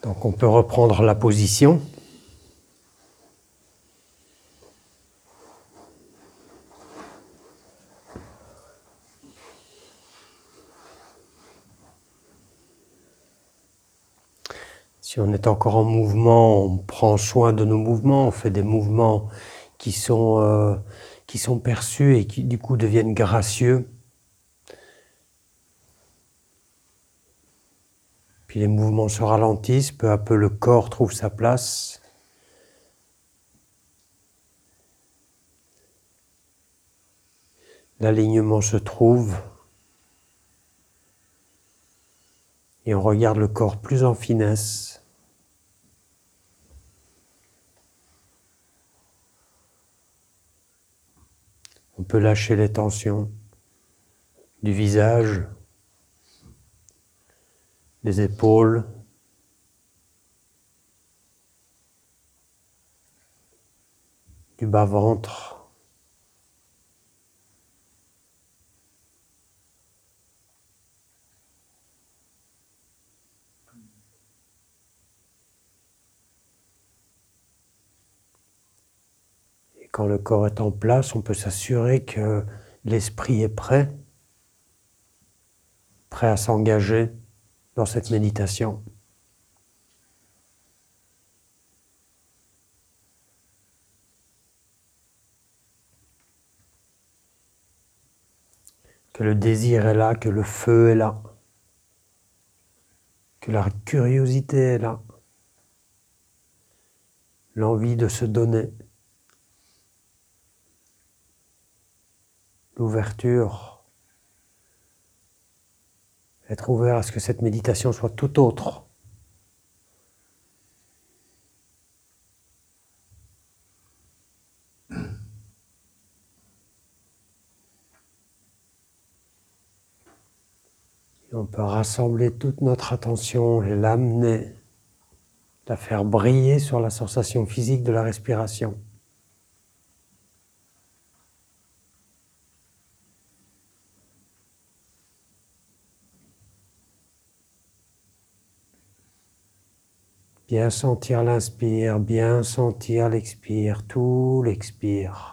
Donc on peut reprendre la position. Si on est encore en mouvement, on prend soin de nos mouvements, on fait des mouvements qui sont perçus et qui du coup deviennent gracieux. Puis les mouvements se ralentissent, peu à peu le corps trouve sa place. L'alignement se trouve et on regarde le corps plus en finesse. On peut lâcher les tensions du visage, des épaules, du bas-ventre. Et quand le corps est en place, on peut s'assurer que l'esprit est prêt à s'engager dans cette méditation. Que le désir est là, que le feu est là, que la curiosité est là, l'envie de se donner, l'ouverture, être ouvert à ce que cette méditation soit tout autre. Et on peut rassembler toute notre attention et l'amener, la faire briller sur la sensation physique de la respiration. Bien sentir l'inspire, bien sentir l'expire, tout l'expire.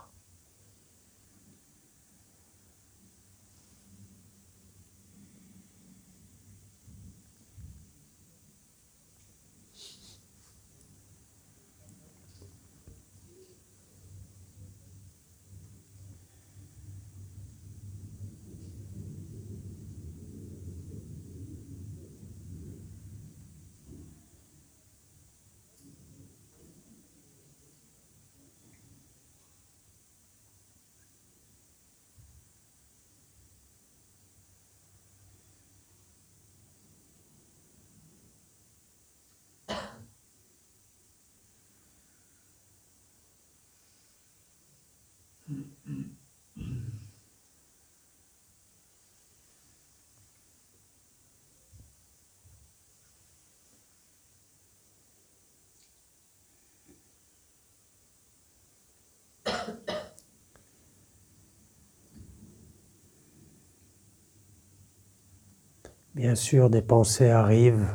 Bien sûr, des pensées arrivent.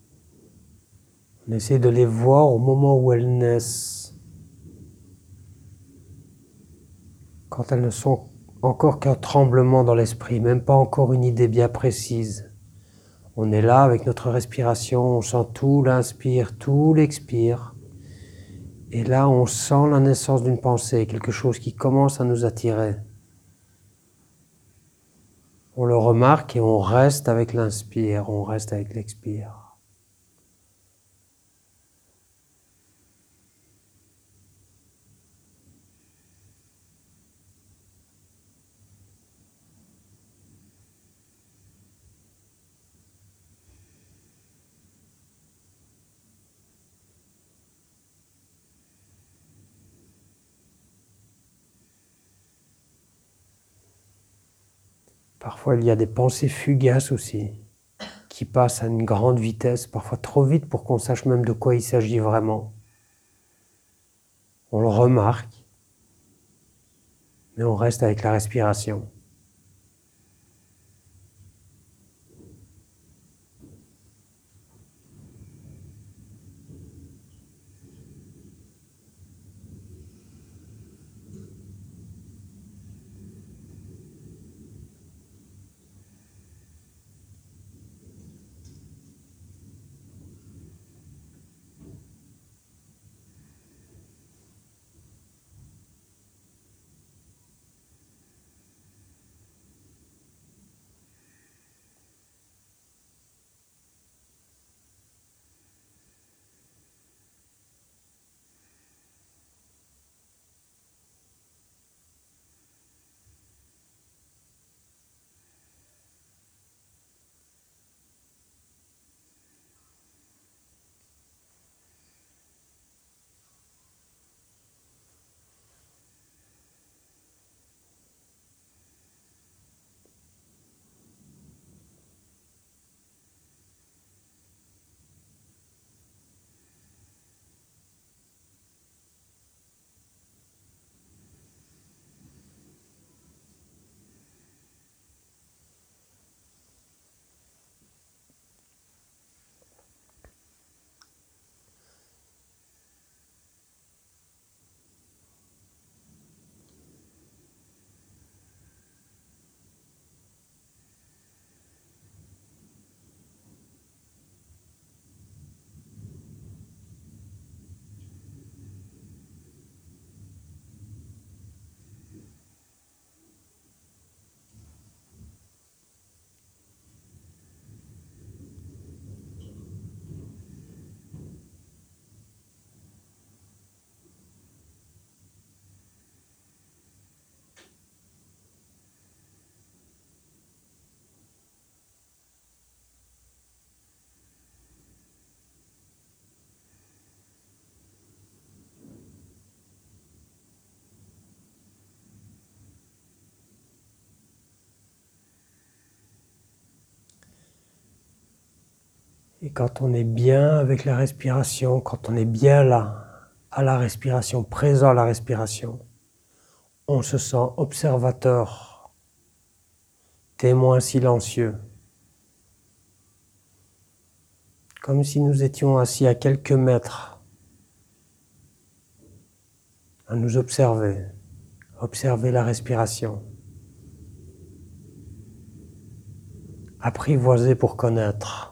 On essaie de les voir au moment où elles naissent. Quand elles ne sont encore qu'un tremblement dans l'esprit, même pas encore une idée bien précise. On est là avec notre respiration, on sent tout l'inspire, tout l'expire. Et là, on sent la naissance d'une pensée, quelque chose qui commence à nous attirer. On le remarque et on reste avec l'inspire, on reste avec l'expire. Parfois, il y a des pensées fugaces aussi, qui passent à une grande vitesse, parfois trop vite pour qu'on sache même de quoi il s'agit vraiment. On le remarque, mais on reste avec la respiration. Et quand on est bien avec la respiration, quand on est bien là, à la respiration, présent à la respiration, on se sent observateur, témoin silencieux, comme si nous étions assis à quelques mètres, à nous observer, observer la respiration, apprivoiser pour connaître.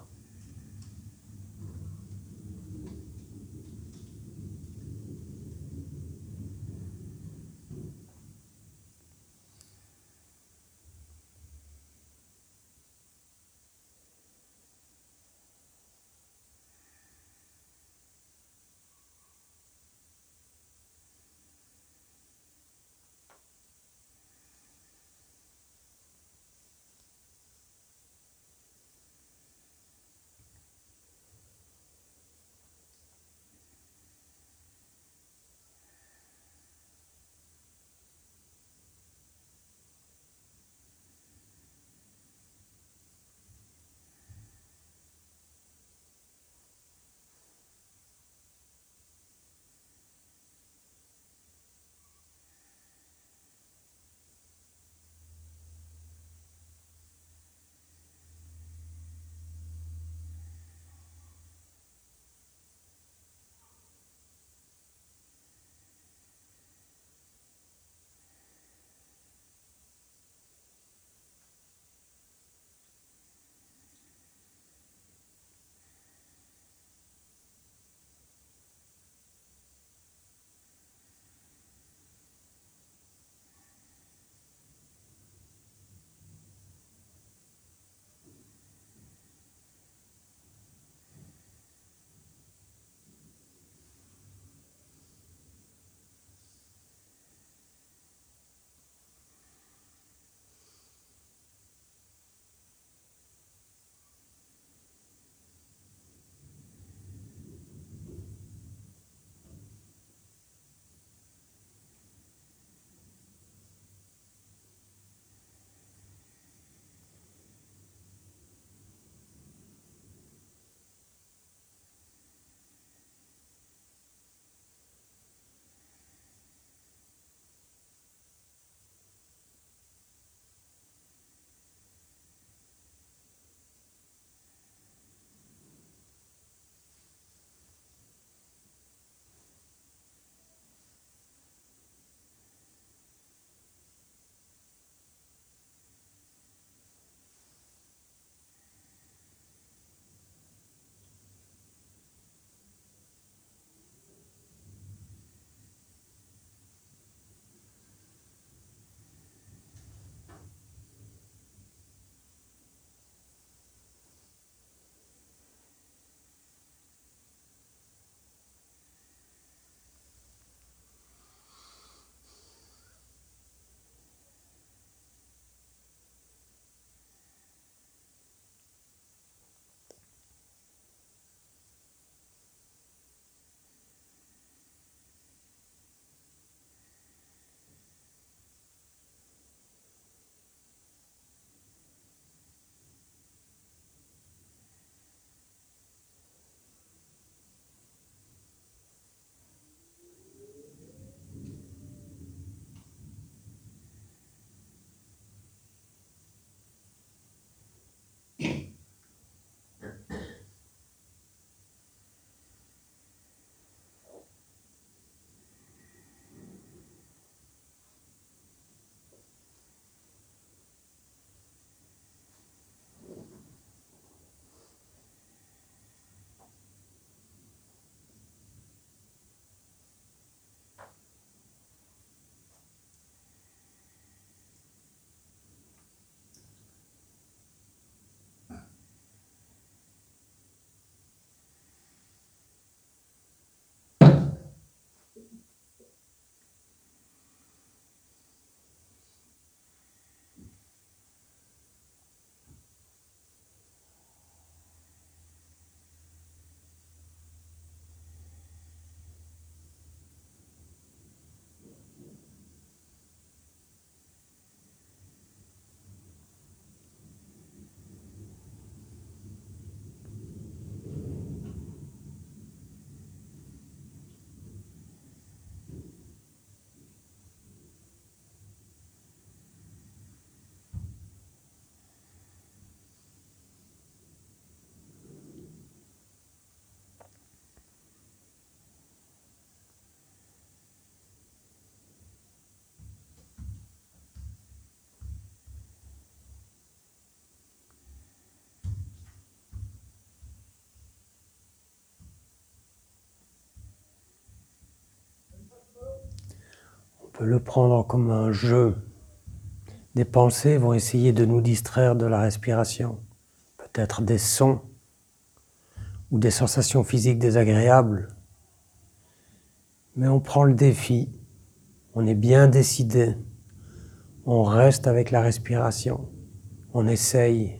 peut le prendre comme un jeu. Des pensées vont essayer de nous distraire de la respiration. Peut-être des sons ou des sensations physiques désagréables. Mais on prend le défi, on est bien décidé, on reste avec la respiration, on essaye.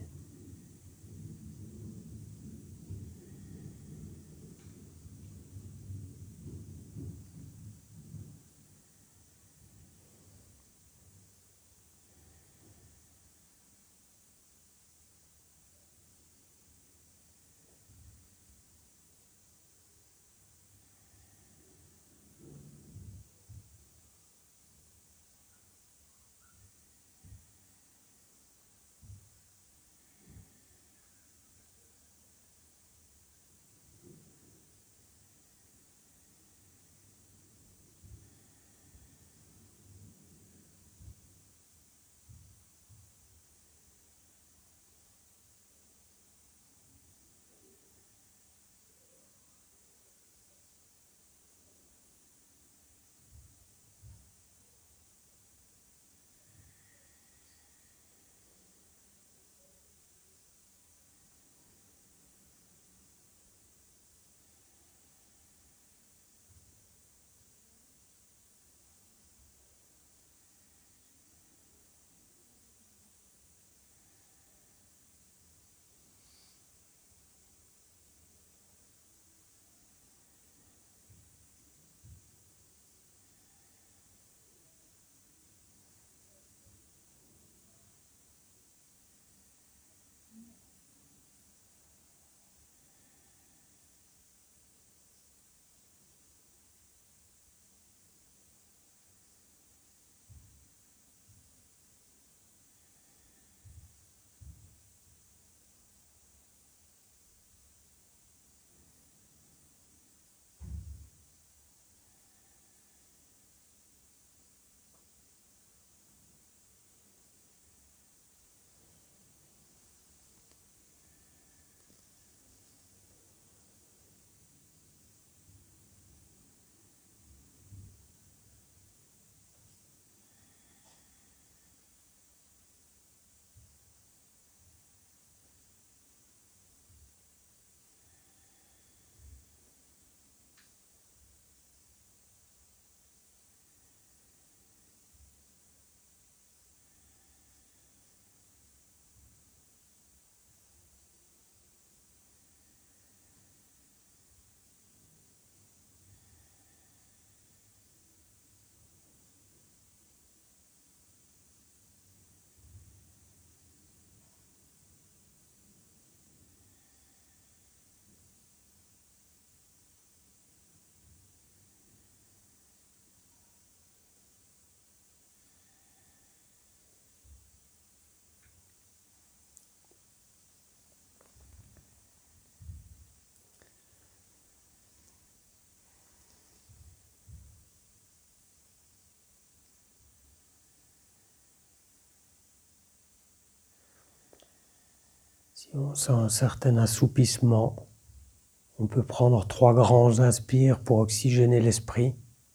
Si on sent un certain assoupissement, on peut prendre 3 grands inspires pour oxygéner l'esprit,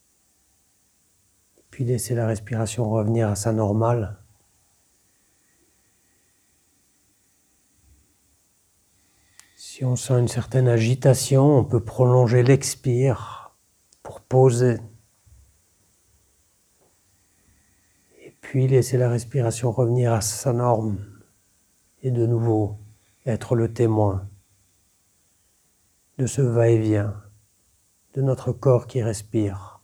puis laisser la respiration revenir à sa normale. Si on sent une certaine agitation, on peut prolonger l'expire pour poser. Et puis laisser la respiration revenir à sa norme. Et de nouveau, être le témoin de ce va-et-vient, de notre corps qui respire.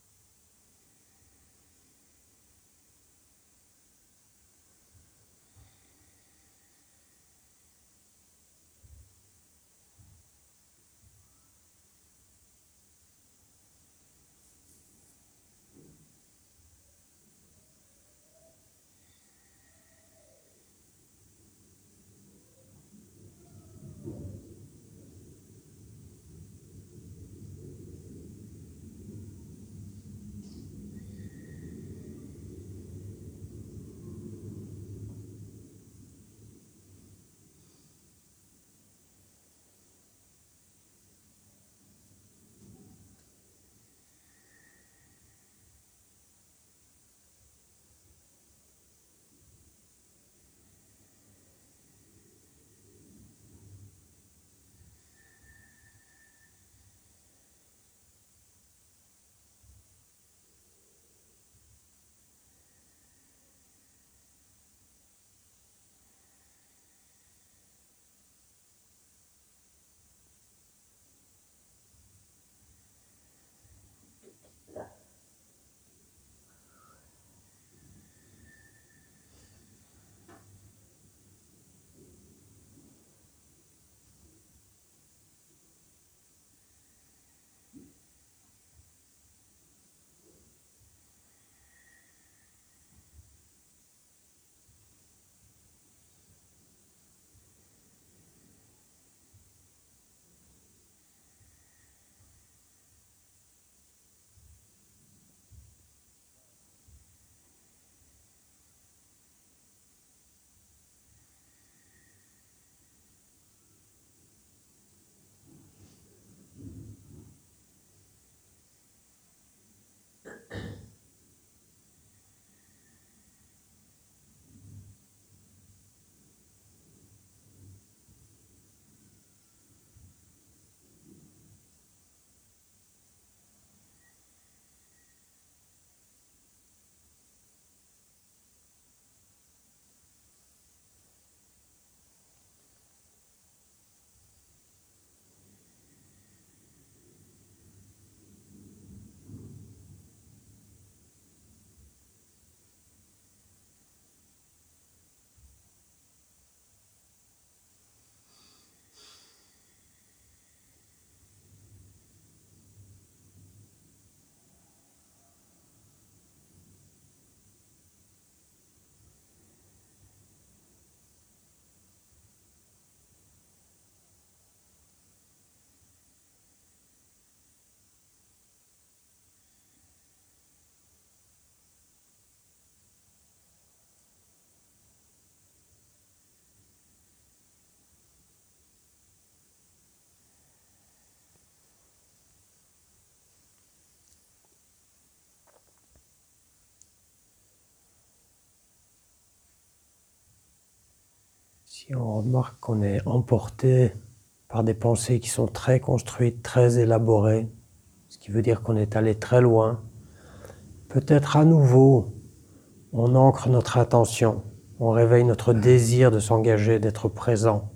Si on remarque qu'on est emporté par des pensées qui sont très construites, très élaborées, ce qui veut dire qu'on est allé très loin, peut-être à nouveau, on ancre notre attention, on réveille notre désir de s'engager, d'être présent.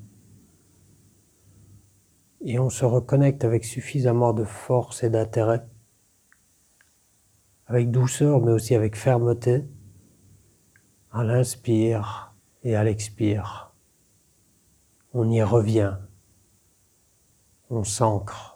Et on se reconnecte avec suffisamment de force et d'intérêt, avec douceur mais aussi avec fermeté, à l'inspire et à l'expire. On y revient, on s'ancre.